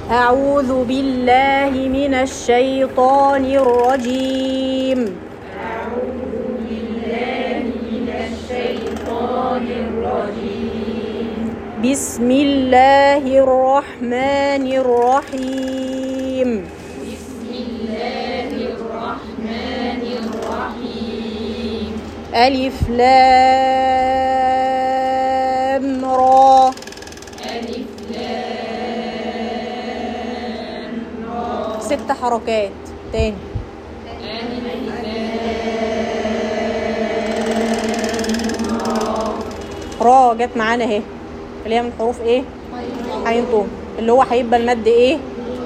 أعوذ بالله من الشيطان الرجيم. أعوذ بالله من الشيطان الرجيم. بسم الله الرحمن الرحيم. بسم الله الرحمن الرحيم. ألف لام را. ألف لام را. 6 حركات تاني. را جت معانا اهي، اللي هي من حروف ايه؟ عين طول، اللي هو هيبقى المد ايه؟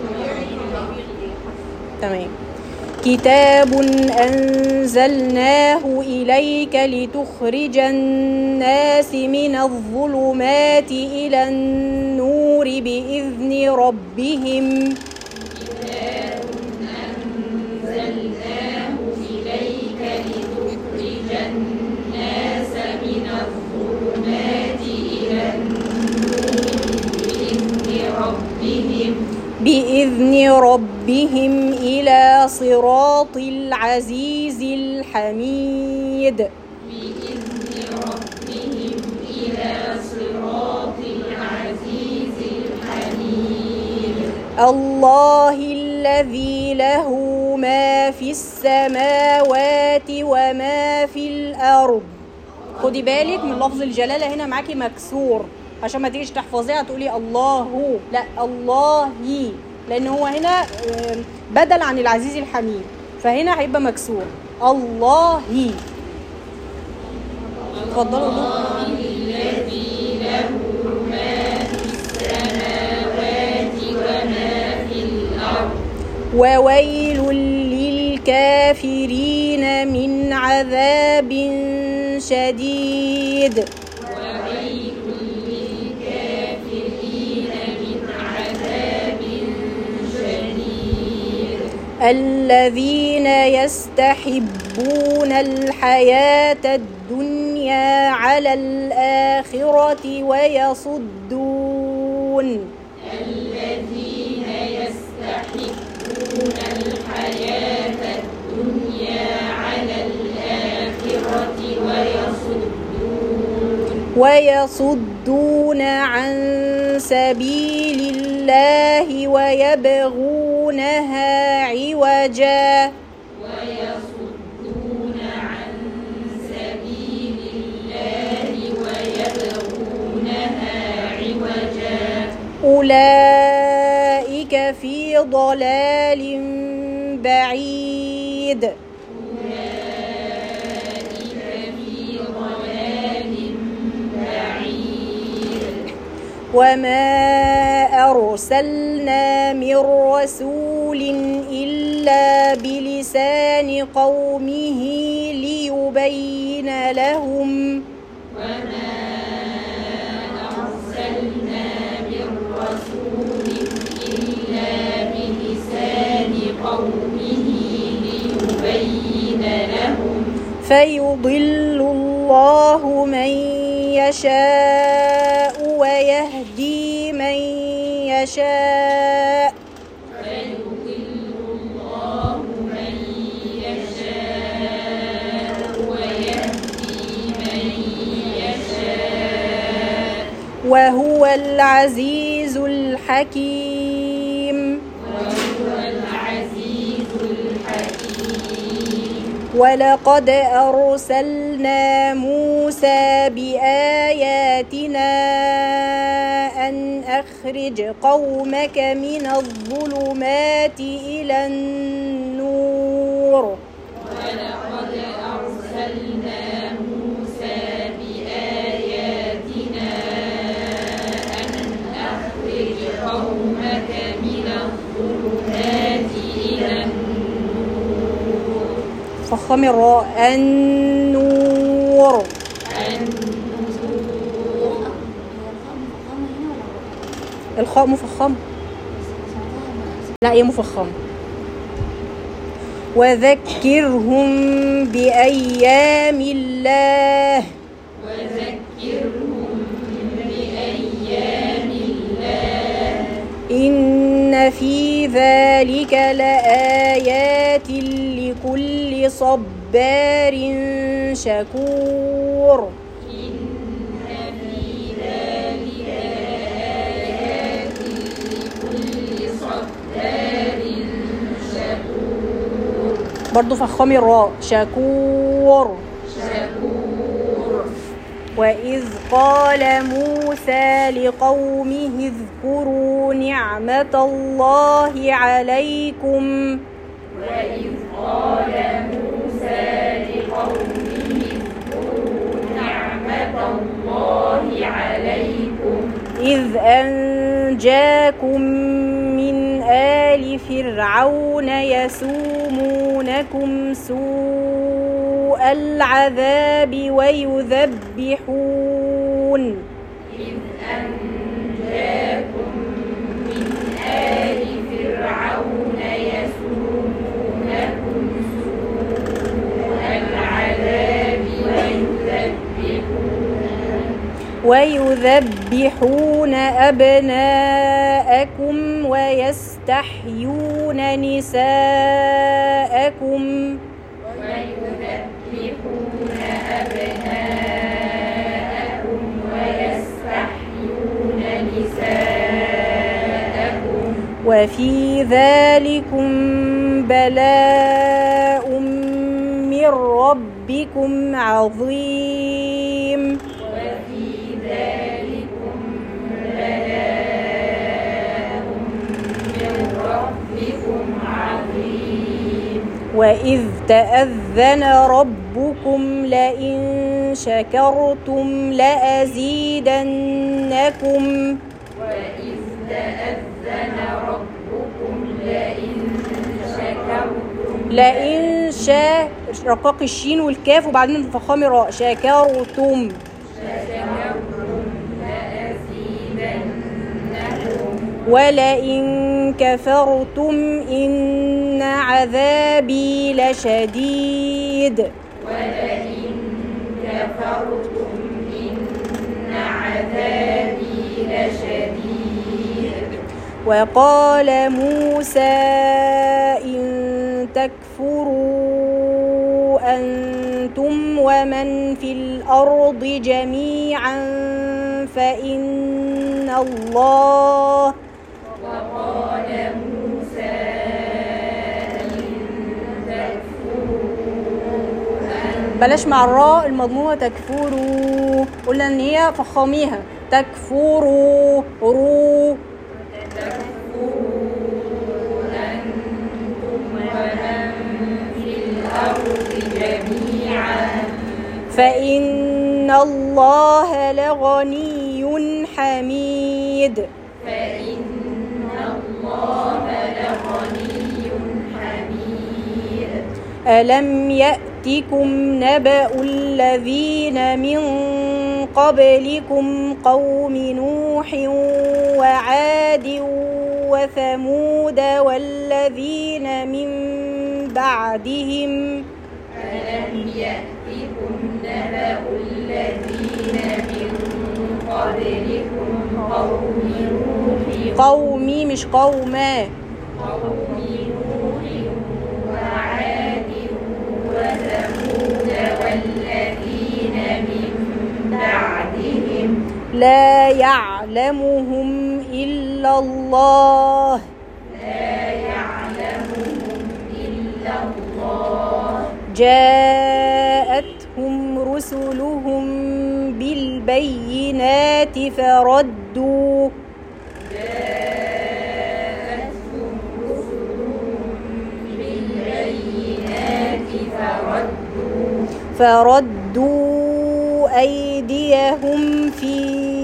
تمام. كتاب أنزلناه إليك لتخرج الناس من الظلمات إلى النور بإذن ربهم. كتاب أنزلناه إليك لتخرج الناس من الظلمات إلى النور بإذن ربهم إلى صراط العزيز الحميد. بإذن ربهم إلى صراط العزيز الحميد. الله الذي له ما في السماوات وما في الأرض. خدي بالك من لفظ الجلالة هنا معاكي مكسور، عشان ما تيجيش تحفظيها تقولي الله، لا الله، لأن هو هنا بدل عن العزيز الحميد، فهنا هيبقى مكسور الله. اتفضلوا. الله الذي له ما في السماوات وما في الأرض. وويل للكافرين من عذاب شديد. وويل للكافرين من عذاب شديد. الذين يستحبون الحياة الدنيا على الآخرة ويصدون. الذين يستحبون الحياة الدنيا على الآخرة ويصدون عن سبيل الله ويبغونها عوجا. ويصدون عن سبيل الله ويبغونها عوجا. أولئك في ضلال بعيد. وما أرسلنا من رسول إلا بلسان قومه ليبين لهم. وما أرسلنا من رسول إلا بلسان قومه ليبين لهم. فيضل الله من يشاء ويهدي من يشاء. فيضل الله من يشاء ويهدي من يشاء. وهو العزيز الحكيم. وهو العزيز الحكيم. ولقد أرسلنا موسى بآياتنا أن أخرج قومك من الظلمات إلى النور. ولقد أرسلنا موسى بآياتنا أن أخرج قومك من الظلمات إلى النور. فخم الراء النور. الخاء مفخمة، لا هي مفخمة. وذكرهم بأيام الله. وذكرهم بأيام الله. إن إن في ذلك لآيات لكل صبار شكور. إن في ذلك لآيات لكل صبار شكور. برضو فخمي الراء، شكور. وإذ قال موسى لقومه اذكروا نعمة الله عليكم. وإذ قال موسى لقومه اذكروا نعمة الله عليكم إذ أنجاكم من آل فرعون يسومونكم سوء العذاب ويذبحون من آل فرعون يسومونكم سوء العذاب ويذبحون أبناءكم ويستحيون نساءكم وفي ذلكم بلاء من ربكم عظيم. وإذ تأذن ربكم لئن شكرتم لأزيدنكم لئن رقاق الشين والكاف وبعدين فخام الراء شكرتم ولئن كفرتم إن عذابي لشديد. وقال موسى إن تكفروا أنتم ومن في الأرض جميعا فإن الله بلاش مع الراء المضمومة تكفروا، قلنا ان هي فخاميها تكفروا رو فإن الله لغني حميد. ألم يأتكم نبأ الذين من قبلكم قوم نوح وعاد وثمود والذين من بعدهم ألم يأتكم نبأ الذين من قبلكم قومي مش قوما قوم نوح وعاد وثمود والذين من بعدهم لا يعلمهم إلا الله جاءتهم رسلهم بالبينات فردوا أيديهم في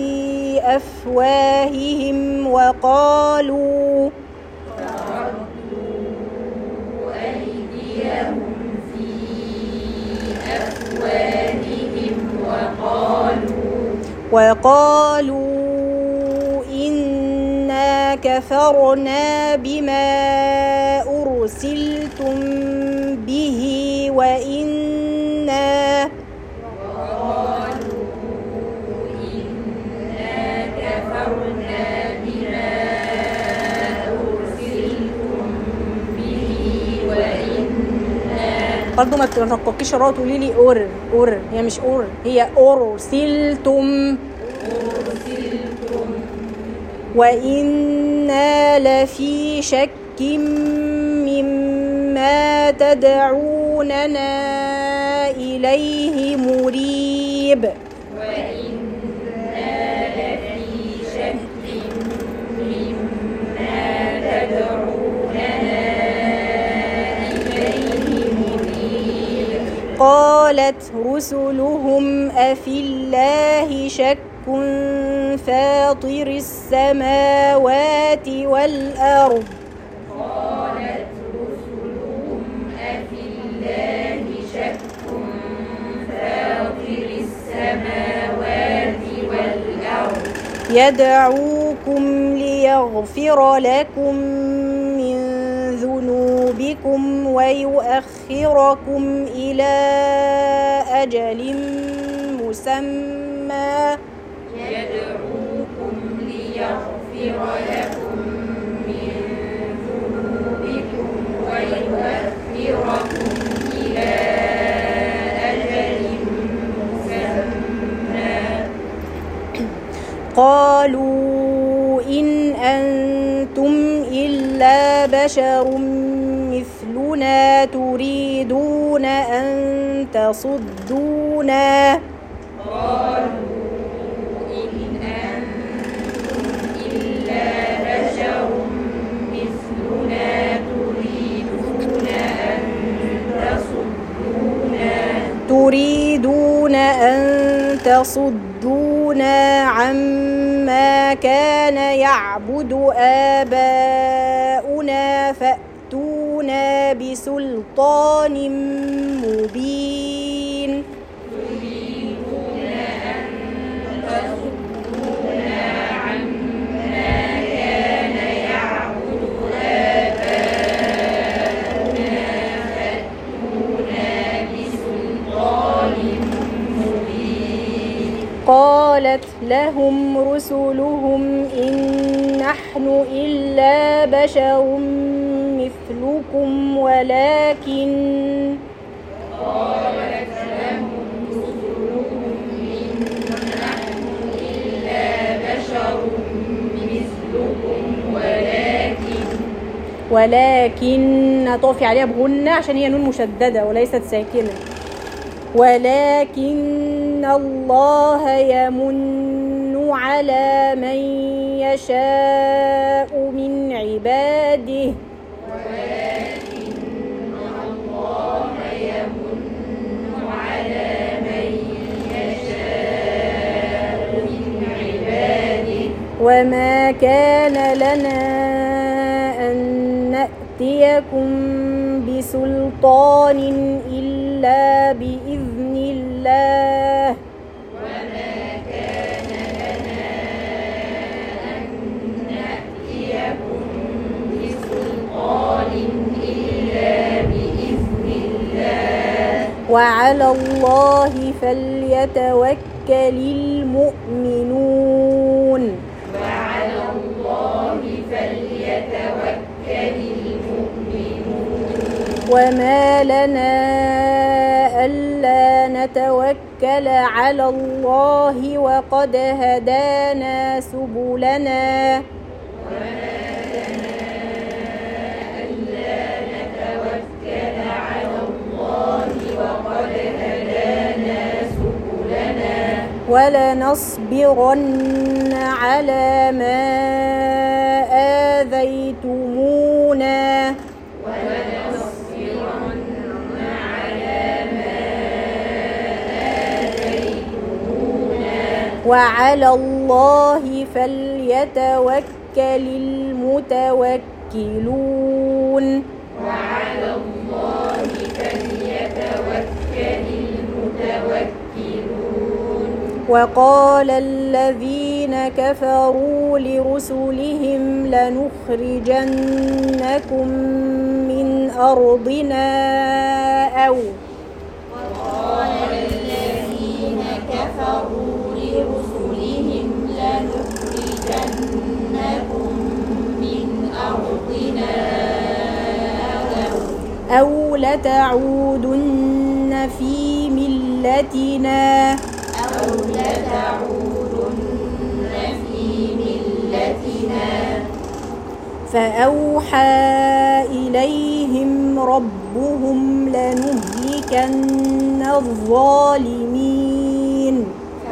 أفواههم وقالوا إنا كفرنا بما أرسلتم به وإنا برضو ما ترققيش الراء تقولي لي اور، هي مش اور، هي أرسلتم. وإنا لفي شك مما تدعوننا إليه مريب. قالت رسلهم أفي الله شك فاطر السماوات والأرض أفي الله شك فاطر السماوات والأرض يدعوكم ليغفر لكم من ذنوبكم ويؤخركم إلى أجل مسمى يدعوكم ليغفر لكم من ذنوبكم ويؤخركم إلى أجل مسمى. قالوا إن أنتم إلا بشر مثلنا تريدون أن تصدونا تريدون أن تصدونا عما كان يعبد آباؤنا فأتونا بسلطان مبين. قالت لهم رسلهم إن نحن إلا بشر مثلكم ولكن ولكن طافي عليها بغنة عشان هي نون مشددة وليست ساكنة. ولكن الله يمن على من يشاء من عباده وما كان لنا أن نأتيكم بسلطان إلا بإذن الله وعلى الله فليتوكل المؤمنون. وما لنا ألا نتوكل على الله وقد هدانا سبلنا ولنصبرن على ما آذيتمونا وعلى الله فليتوكل المتوكلون. وقال الذين كفروا لرسلهم لنخرجنكم من أرضنا أو أو لتعودن في ملتنا فأوحى إليهم ربهم لنهلكن الظالمين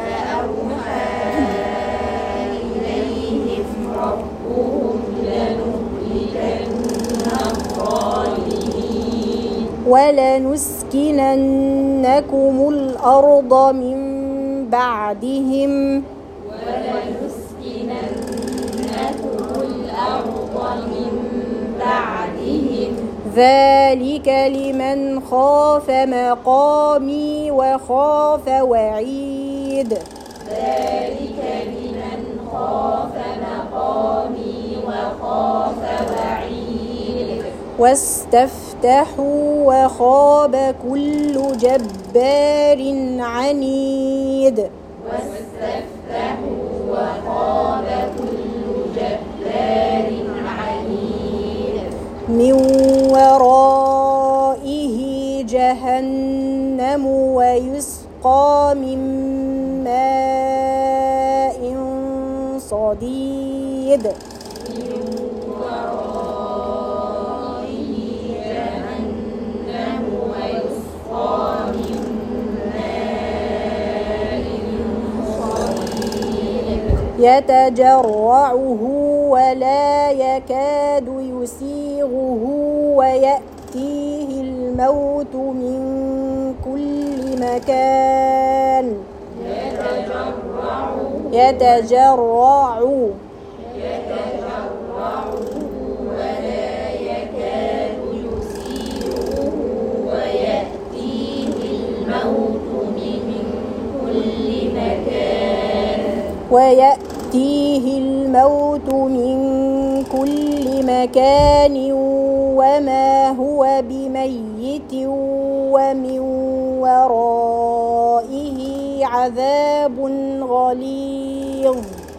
ولنسكننكم الأرض من بعدهم ذلك لمن خاف مقامي وخاف وعيد واستفتحوا وخاب كل جبار عنيد من ورائه جهنم ويسقى من ماء صديد يتجرعه ولا يكاد يسيغه ويأتيه الموت من كل مكان يتجرعه ولا يكاد يسيغه ويأتيه الموت من كل مكان وما هو بميت ومن ورائه عذاب غليظ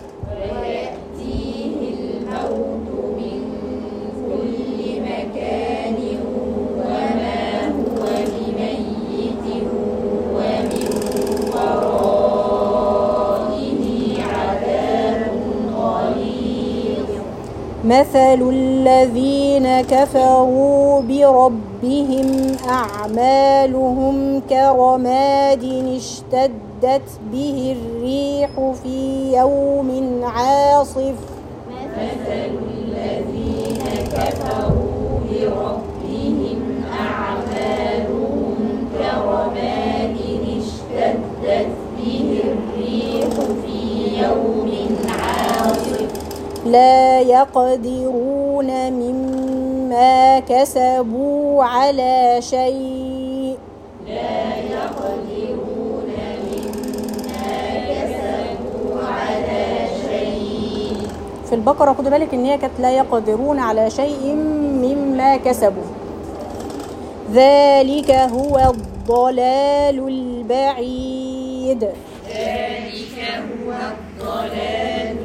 مثل الذين كفروا بربهم أعمالهم كرماد اشتدت به الريح في يوم عاصف مثل الذين كفروا بربهم أعمالهم كرماد اشتدت به الريح في يوم عاصف لا يقدرون مما كسبوا على شيء في البقرة خدوا بالك ان هي كانت لا يقدرون على شيء مما كسبوا ذلك هو الضلال البعيد